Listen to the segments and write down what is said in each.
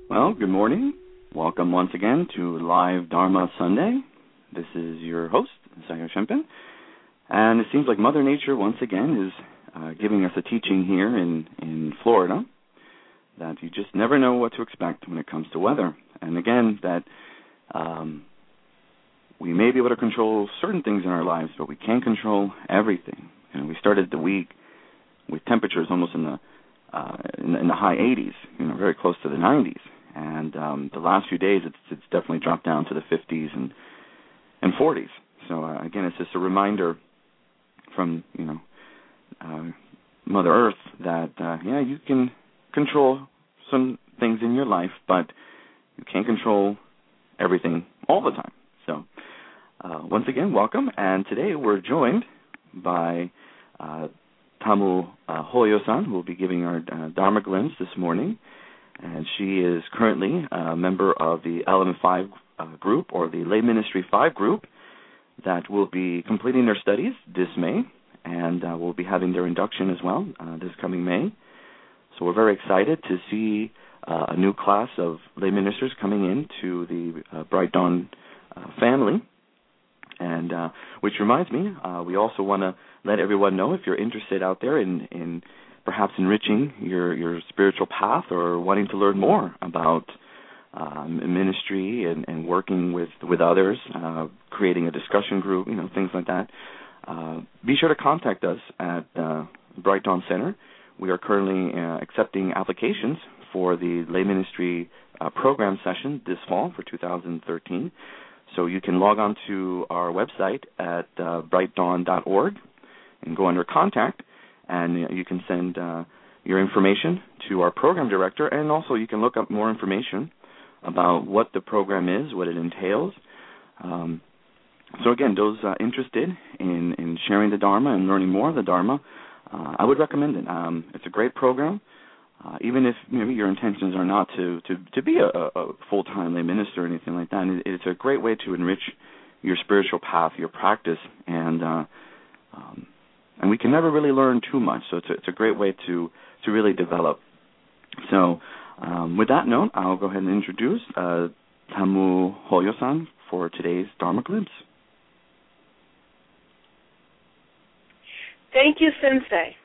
Well, good morning. Welcome once again to Live Dharma Sunday. This is your host, Sayo Shempen. And it seems like Mother Nature once again is giving us a teaching here in Florida that you just never know what to expect when it comes to weather. And again, that we may be able to control certain things in our lives, but we can't control everything. And we started the week with temperatures almost in the high 80s, very close to the 90s. And the last few days, it's definitely dropped down to the 50s and 40s. So again, it's just a reminder from Mother Earth that you can control some things in your life, but you can't control everything all the time. So once again, welcome. And today we're joined by Tamu Hoyo-san, who will be giving our Dharma glimpse this morning. And she is currently a member of the Element 5 group, or the Lay Ministry 5 group, that will be completing their studies this May, and will be having their induction as well this coming May. So we're very excited to see a new class of lay ministers coming into the Bright Dawn family. And which reminds me, we also want to let everyone know, if you're interested out there in perhaps enriching your spiritual path or wanting to learn more about ministry and working with others, creating a discussion group, things like that, be sure to contact us at Bright Dawn Center. We are currently accepting applications for the Lay Ministry program session this fall for 2013. So you can log on to our website at brightdawn.org and go under Contact, and you can send your information to our program director, and also you can look up more information about what the program is, what it entails. So again, those interested in sharing the Dharma and learning more of the Dharma, I would recommend it. It's a great program. Even if your intentions are not to be a full-time lay minister or anything like that, it's a great way to enrich your spiritual path, your practice, and we can never really learn too much. So it's a great way to really develop. So with that note, I'll go ahead and introduce Tamu Hoyo-san for today's Dharma glimpse. Thank you, Sensei.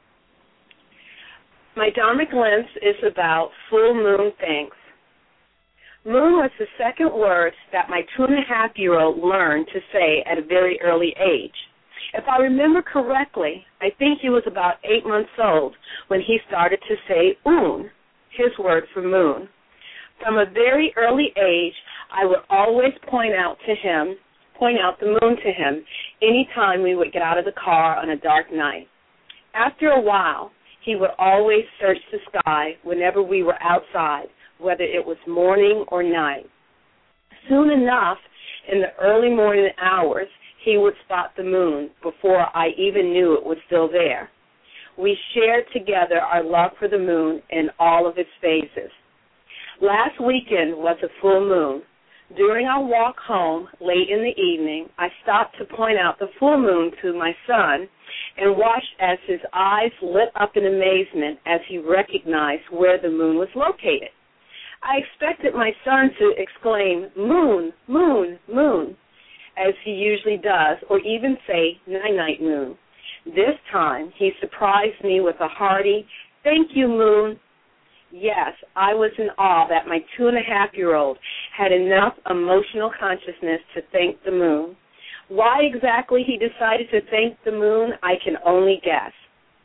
My Dharma glimpse is about full moon thanks. Moon was the second word that my 2.5-year-old learned to say at a very early age. If I remember correctly, I think he was about 8 months old when he started to say un, his word for moon. From a very early age, I would always point out the moon to him any time we would get out of the car on a dark night. After a while, he would always search the sky whenever we were outside, whether it was morning or night. Soon enough, in the early morning hours, he would spot the moon before I even knew it was still there. We shared together our love for the moon in all of its phases. Last weekend was a full moon. During our walk home late in the evening, I stopped to point out the full moon to my son and watched as his eyes lit up in amazement as he recognized where the moon was located. I expected my son to exclaim, "Moon, moon, moon," as he usually does, or even say, "Night-night, moon." This time, he surprised me with a hearty, "Thank you, moon." Yes, I was in awe that my 2.5-year-old had enough emotional consciousness to thank the moon. Why exactly he decided to thank the moon, I can only guess.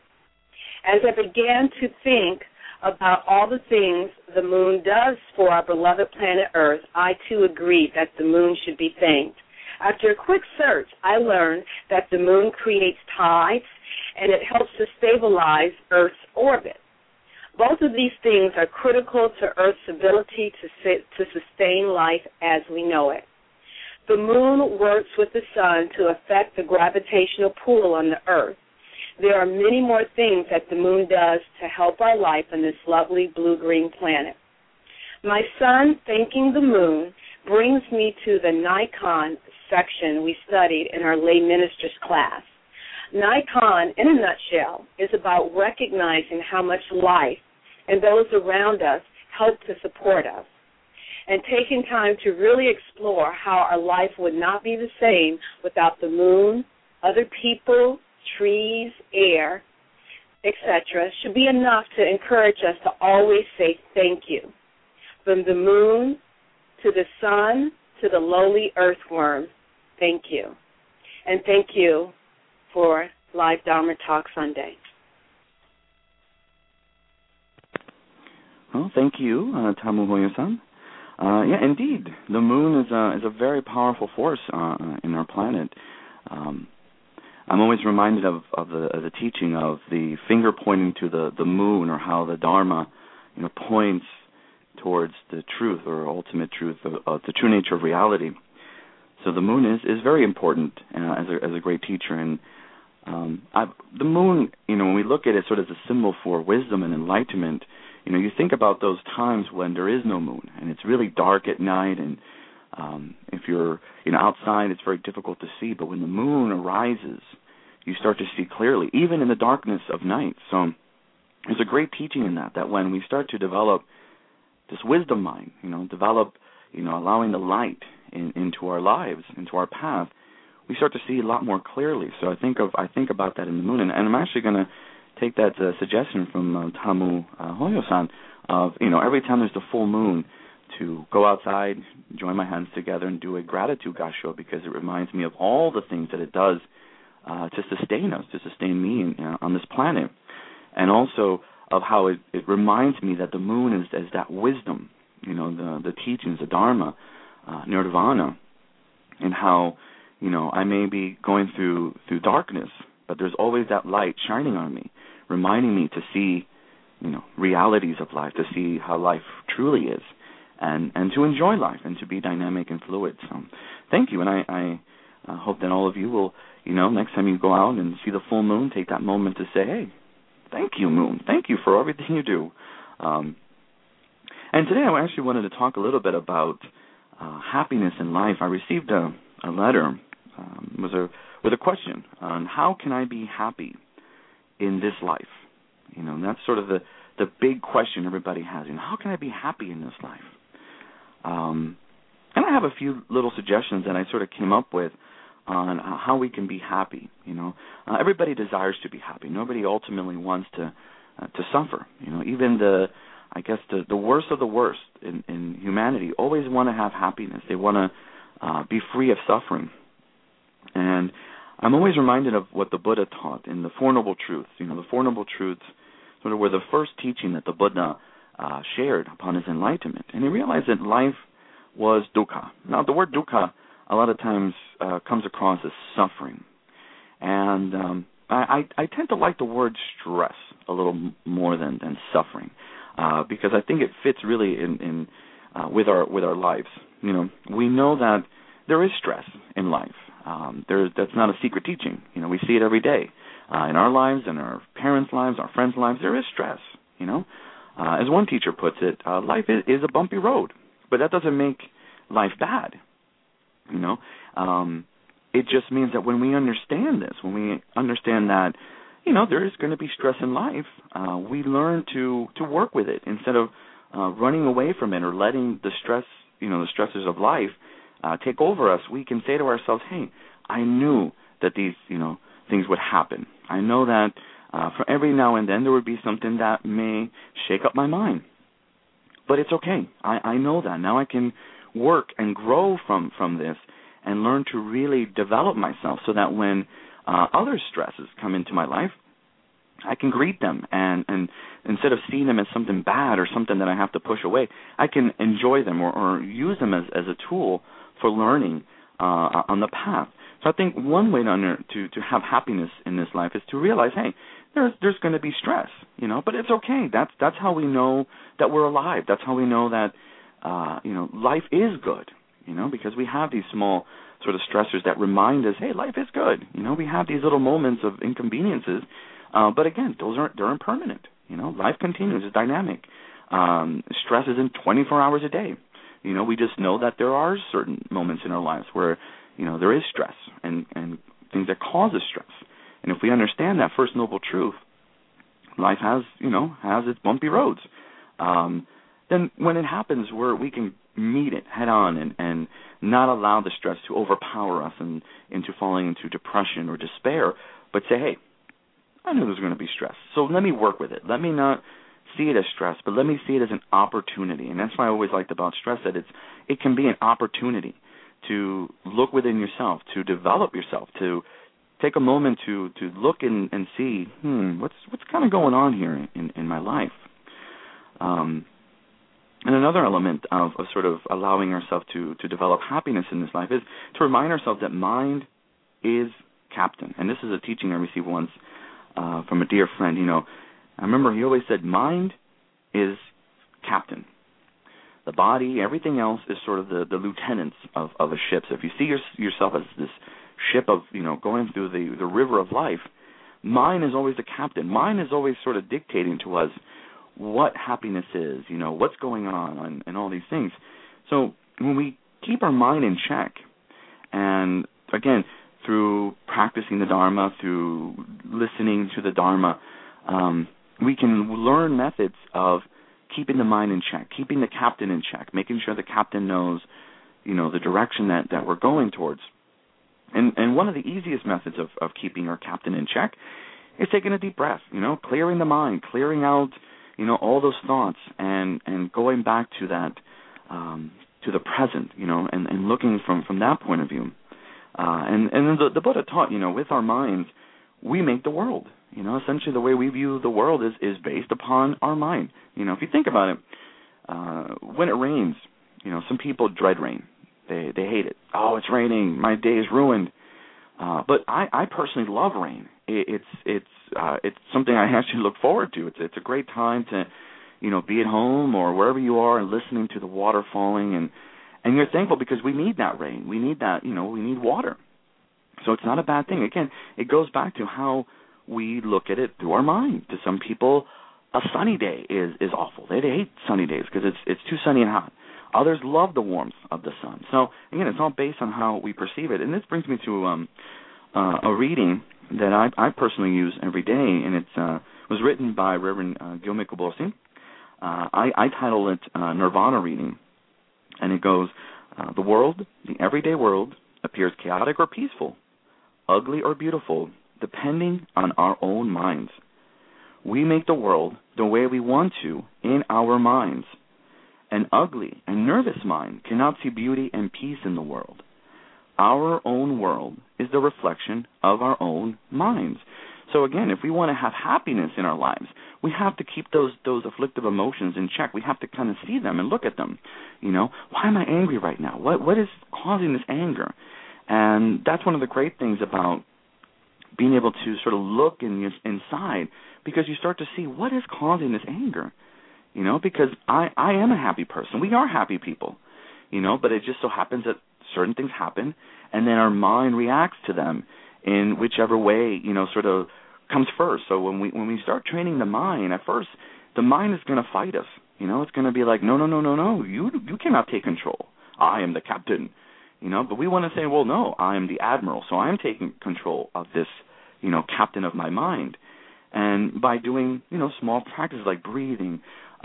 As I began to think about all the things the moon does for our beloved planet Earth, I too agreed that the moon should be thanked. After a quick search, I learned that the moon creates tides and it helps to stabilize Earth's orbit. Both of these things are critical to Earth's ability to sustain life as we know it. The moon works with the sun to affect the gravitational pull on the Earth. There are many more things that the moon does to help our life on this lovely blue-green planet. My son thanking the moon brings me to the Nikon section we studied in our lay ministers class. Nikon, in a nutshell, is about recognizing how much life and those around us help to support us. And taking time to really explore how our life would not be the same without the moon, other people, trees, air, etc., should be enough to encourage us to always say thank you. From the moon to the sun to the lowly earthworm, thank you. And thank you for Live Dharma Talk Sunday. Well, thank you, Tamu Hoyo-san. Yeah, indeed, the moon is a very powerful force in our planet. I'm always reminded of the teaching of the finger pointing to the moon, or how the Dharma, points towards the truth or ultimate truth of the true nature of reality. So the moon is very important as a great teacher, and the moon, when we look at it sort of as a symbol for wisdom and enlightenment, you think about those times when there is no moon and it's really dark at night, and if you're outside, it's very difficult to see. But when the moon arises, you start to see clearly, even in the darkness of night. So there's a great teaching in that when we start to develop this wisdom mind, allowing the light into our lives, into our path, we start to see a lot more clearly. So I think about that in the moon, and I'm actually going to take that suggestion from Tamu Hoyo-san of every time there's the full moon, to go outside, join my hands together, and do a gratitude gassho, because it reminds me of all the things that it does to sustain us, to sustain me on this planet, and also of how it reminds me that the moon is that wisdom, the teachings, the Dharma, Nirvana, and how I may be going through darkness, but there's always that light shining on me, reminding me to see realities of life, to see how life truly is, and to enjoy life and to be dynamic and fluid. So thank you, and I hope that all of you will, next time you go out and see the full moon, take that moment to say, hey, thank you, moon. Thank you for everything you do. And today I actually wanted to talk a little bit about happiness in life. I received a letter with a question on how can I be happy in this life. That's sort of the big question everybody has. How can I be happy in this life? And I have a few little suggestions that I sort of came up with on how we can be happy. Everybody desires to be happy. Nobody ultimately wants to suffer. Even the worst of the worst in humanity always want to have happiness. They want to be free of suffering. And I'm always reminded of what the Buddha taught in the Four Noble Truths. The Four Noble Truths sort of were the first teaching that the Buddha shared upon his enlightenment. And he realized that life was dukkha. Now, the word dukkha a lot of times comes across as suffering. And I tend to like the word stress a little more than suffering, because I think it fits really in with our lives. We know that there is stress in life. That's not a secret teaching. We see it every day in our lives, in our parents' lives, our friends' lives. There is stress. As one teacher puts it, life is a bumpy road, but that doesn't make life bad. It just means that when we understand this, when we understand that, there is going to be stress in life, we learn to work with it instead of running away from it or letting the stress, the stresses of life take over us. We can say to ourselves, hey, I knew that these, things would happen. I know that for every now and then there would be something that may shake up my mind. But it's okay. I know that. Now I can work and grow from this and learn to really develop myself so that when other stresses come into my life, I can greet them, and instead of seeing them as something bad or something that I have to push away, I can enjoy them or use them as a tool for learning on the path. So I think one way to have happiness in this life is to realize, hey, there's going to be stress, but it's okay. That's how we know that we're alive. That's how we know that life is good, because we have these small sort of stressors that remind us, hey, life is good. We have these little moments of inconveniences, but again, they're impermanent. Life continues, it's dynamic. Stress isn't 24 hours a day. We just know that there are certain moments in our lives where, there is stress and things that causes stress. And if we understand that first noble truth, life has its bumpy roads. then when it happens, we can meet it head on and not allow the stress to overpower us and into falling into depression or despair, but say, hey, I knew there was going to be stress, so let me work with it. Let me not see it as stress, but let me see it as an opportunity. And that's why I always liked about stress, that it can be an opportunity to look within yourself, to develop yourself, to take a moment to look and see, what's kind of going on here in my life. And another element of sort of allowing ourselves to develop happiness in this life is to remind ourselves that mind is captain. And this is a teaching I received once from a dear friend. I remember he always said, mind is captain. The body, everything else is sort of the lieutenants of a ship. So if you see yourself as this ship of, going through the river of life, mind is always the captain. Mind is always sort of dictating to us what happiness is, what's going on and all these things. So when we keep our mind in check, and again, through practicing the Dharma, through listening to the Dharma, we can learn methods of keeping the mind in check, keeping the captain in check, making sure the captain knows, the direction that we're going towards. And one of the easiest methods of keeping our captain in check is taking a deep breath, clearing the mind, clearing out, all those thoughts and going back to that, to the present, and looking from that point of view. And the Buddha taught, with our minds, we make the world. Essentially the way we view the world is based upon our mind. If you think about it, when it rains, some people dread rain. They hate it. Oh, it's raining. My day is ruined. But I personally love rain. It's something I actually look forward to. It's a great time to, be at home or wherever you are and listening to the water falling, and you're thankful because we need that rain. We need that, we need water. So it's not a bad thing. Again, it goes back to how we look at it through our mind. To some people, a sunny day is awful. They hate sunny days because it's too sunny and hot. Others love the warmth of the sun. So again, it's all based on how we perceive it. And this brings me to a reading that I personally use every day, and it was written by Reverend Gyome Kubosi. I title it Nirvana Reading, and it goes, the world, the everyday world, appears chaotic or peaceful, ugly or beautiful, depending on our own minds. We make the world the way we want to in our minds. An ugly and nervous mind cannot see beauty and peace in the world. Our own world is the reflection of our own minds. So again, if we want to have happiness in our lives, we have to keep those afflictive emotions in check. We have to kind of see them and look at them. Why am I angry right now? What is causing this anger? And that's one of the great things about being able to sort of look inside, because you start to see what is causing this anger. Because I am a happy person. We are happy people, but it just so happens that certain things happen, and then our mind reacts to them in whichever way, sort of comes first. So when we start training the mind, at first, the mind is going to fight us. It's going to be like, no, you cannot take control. I am the captain, but we want to say, well, no, I am the admiral, so I am taking control of this, captain of my mind. And by doing, small practices like breathing,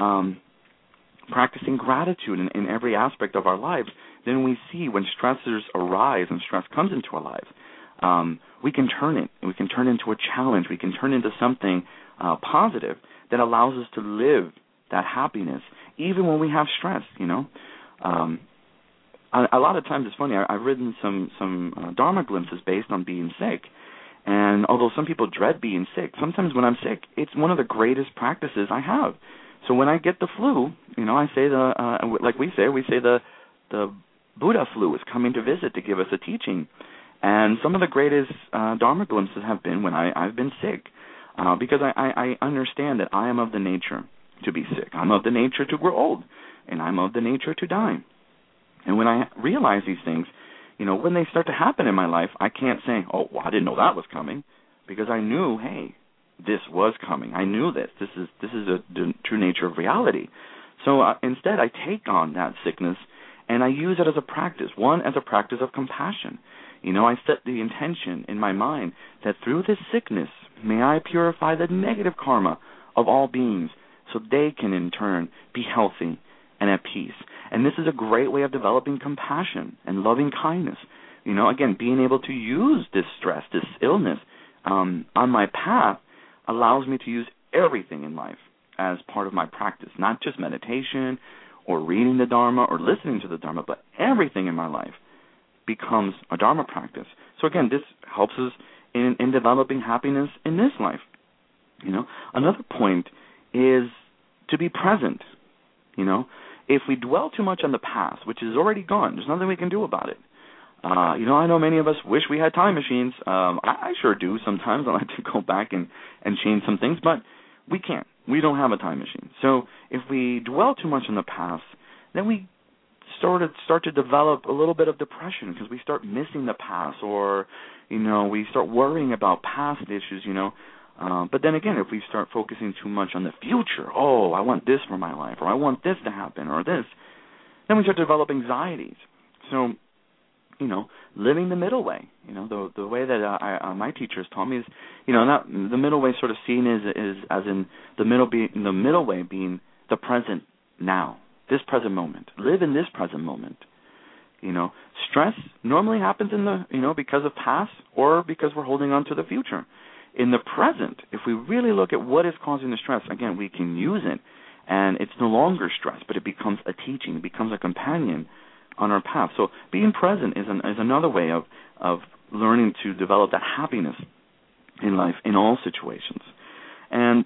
practicing gratitude in every aspect of our lives, then we see when stressors arise and stress comes into our lives, we can turn it. We can turn it into a challenge. We can turn it into something positive that allows us to live that happiness even when we have stress. A lot of times it's funny. I've written some Dharma glimpses based on being sick. And although some people dread being sick, sometimes when I'm sick, it's one of the greatest practices I have. So when I get the flu, I say we say the Buddha flu is coming to visit to give us a teaching. And some of the greatest Dharma glimpses have been when I've been sick, because I understand that I am of the nature to be sick. I'm of the nature to grow old, and I'm of the nature to die. And when I realize these things, when they start to happen in my life, I can't say, oh, well, I didn't know that was coming, because I knew, hey, this was coming. I knew this. This is the true nature of reality. So instead, I take on that sickness, and I use it as a practice. One, as a practice of compassion. I set the intention in my mind that through this sickness, may I purify the negative karma of all beings, so they can in turn be healthy and at peace. And this is a great way of developing compassion and loving kindness. Again, being able to use this stress, this illness on my path allows me to use everything in life as part of my practice, not just meditation or reading the Dharma or listening to the Dharma, but everything in my life becomes a Dharma practice. So again, this helps us in developing happiness in this life. Another point is to be present. If we dwell too much on the past, which is already gone, there's nothing we can do about it. I know many of us wish we had time machines. I sure do sometimes. I like to go back and change some things, but we can't. We don't have a time machine. So if we dwell too much on the past, then we start to develop a little bit of depression because we start missing the past, or we start worrying about past issues. But then again, if we start focusing too much on the future, I want this for my life, or I want this to happen, or this, then we start to develop anxieties. So, living the middle way, the way that my teachers taught me is, not the middle way sort of seen is as in the middle way being the present now, this present moment. Live in this present moment. Stress normally happens in the, because of past or because we're holding on to the future. In the present, if we really look at what is causing the stress, again, we can use it, and it's no longer stress, but it becomes a teaching, it becomes a companion on our path. So being present is another way of learning to develop that happiness in life in all situations. And,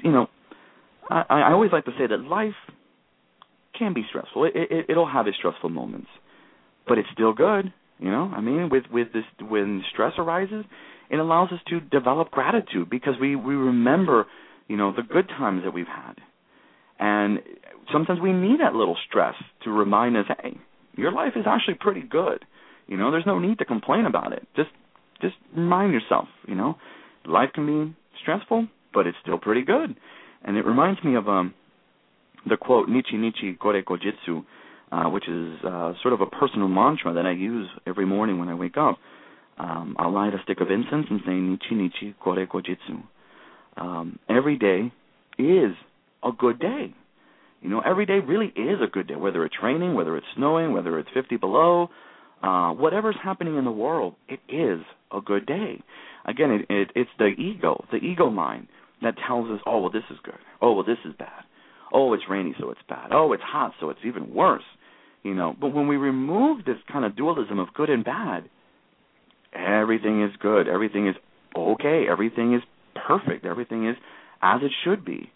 I always like to say that life can be stressful. It'll have its stressful moments, but it's still good. With this, when stress arises, it allows us to develop gratitude because we remember, the good times that we've had. And sometimes we need that little stress to remind us, hey, your life is actually pretty good. There's no need to complain about it. Just remind yourself, life can be stressful, but it's still pretty good. And it reminds me of the quote, Nichi Nichi Kore Kojitsu, which is sort of a personal mantra that I use every morning when I wake up. I'll light a stick of incense and say, Nichi Nichi Kore Kojitsu. Every day is a good day. Every day really is a good day, whether it's raining, whether it's snowing, whether it's 50 below, whatever's happening in the world, it is a good day. Again, it's the ego mind that tells us, oh, well, this is good. Oh, well, this is bad. Oh, it's rainy, so it's bad. Oh, it's hot, so it's even worse. But when we remove this kind of dualism of good and bad, everything is good. Everything is okay. Everything is perfect. Everything is as it should be.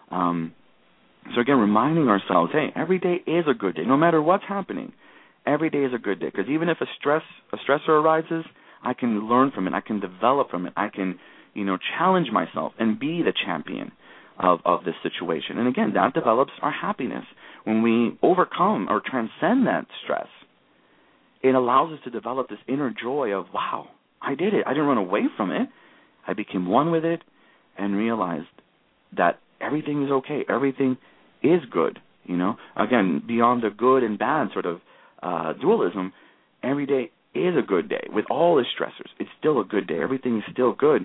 So again, reminding ourselves, hey, every day is a good day. No matter what's happening, every day is a good day. Because even if a stressor arises, I can learn from it. I can develop from it. I can, challenge myself and be the champion of this situation. And again, that develops our happiness. When we overcome or transcend that stress, it allows us to develop this inner joy of, wow, I did it. I didn't run away from it. I became one with it and realized that everything is okay. Everything is good, Again, beyond the good and bad sort of dualism, every day is a good day. With all the stressors, it's still a good day. Everything is still good.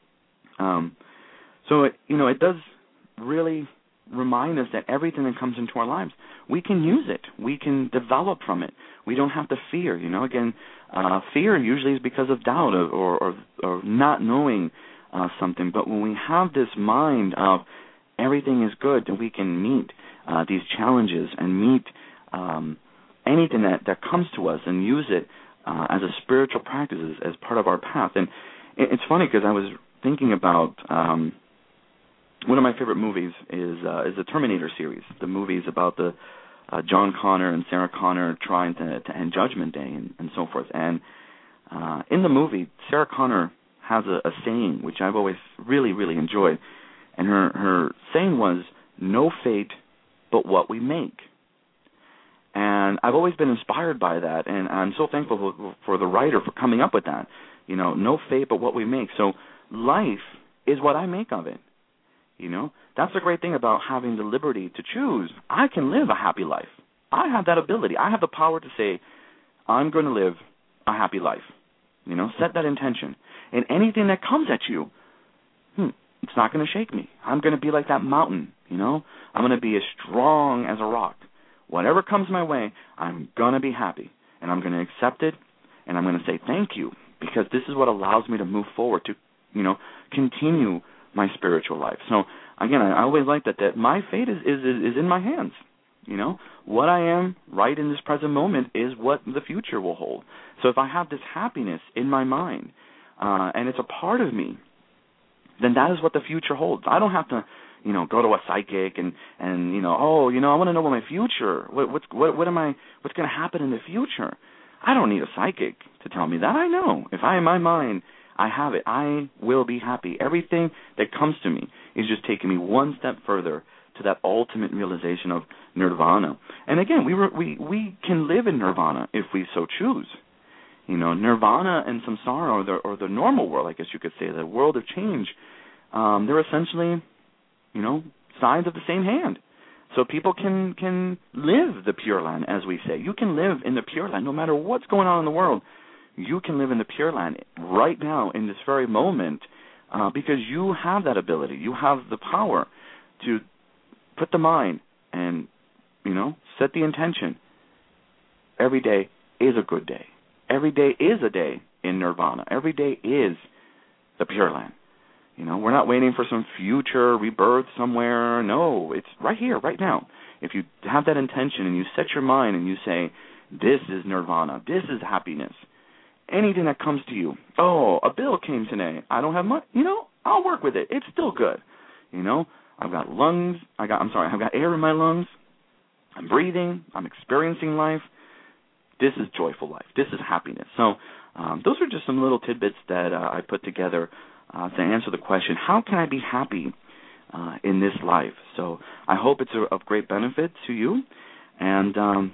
So, it does really remind us that everything that comes into our lives, we can use it. We can develop from it. We don't have to fear, Again, fear usually is because of doubt or not knowing something. But when we have this mind of everything is good, then we can meet these challenges and meet anything that comes to us and use it as a spiritual practice, as part of our path. And it's funny because I was thinking about one of my favorite movies is the Terminator series. The movie is about the John Connor and Sarah Connor trying to end Judgment Day and so forth. And in the movie, Sarah Connor has a saying which I've always really, really enjoyed. And her saying was, no fate but what we make. And I've always been inspired by that, and I'm so thankful for the writer for coming up with that. No fate but what we make. So life is what I make of it. That's the great thing about having the liberty to choose. I can live a happy life. I have that ability. I have the power to say, I'm going to live a happy life. Set that intention. And anything that comes at you, it's not going to shake me. I'm going to be like that mountain, I'm going to be as strong as a rock. Whatever comes my way, I'm going to be happy, and I'm going to accept it, and I'm going to say thank you, because this is what allows me to move forward, to, continue my spiritual life. So, again, I always like that my fate is in my hands. What I am right in this present moment is what the future will hold. So if I have this happiness in my mind, and it's a part of me, then that is what the future holds. I don't have to, go to a psychic and I want to know what my future, what's going to happen in the future. I don't need a psychic to tell me that. I know. If in my mind, I have it, I will be happy. Everything that comes to me is just taking me one step further to that ultimate realization of nirvana. And again, we can live in nirvana if we so choose. Nirvana and samsara, or the normal world, I guess you could say, the world of change, they're essentially, sides of the same hand. So people can live the Pure Land, as we say. You can live in the Pure Land no matter what's going on in the world. You can live in the Pure Land right now in this very moment, because you have that ability. You have the power to put the mind and, set the intention. Every day is a good day. Every day is a day in nirvana. Every day is the Pure Land. We're not waiting for some future rebirth somewhere. No, it's right here, right now. If you have that intention and you set your mind and you say, this is nirvana, this is happiness, anything that comes to you, a bill came today, I don't have money, I'll work with it. It's still good. I've got I've got air in my lungs. I'm breathing. I'm experiencing life. This is joyful life. This is happiness. So those are just some little tidbits that I put together to answer the question, how can I be happy in this life? So I hope it's of great benefit to you. And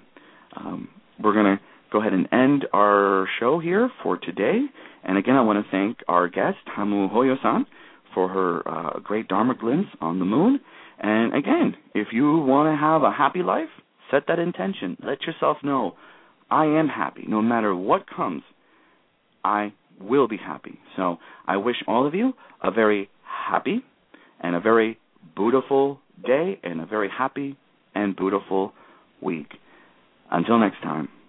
we're going to go ahead and end our show here for today. And again, I want to thank our guest, Hamu Hoyo-san, for her great Dharma glimpse on the moon. And again, if you want to have a happy life, set that intention. Let yourself know, I am happy. No matter what comes, I will be happy. So I wish all of you a very happy and a very Buddhaful day and a very happy and Buddhaful week. Until next time.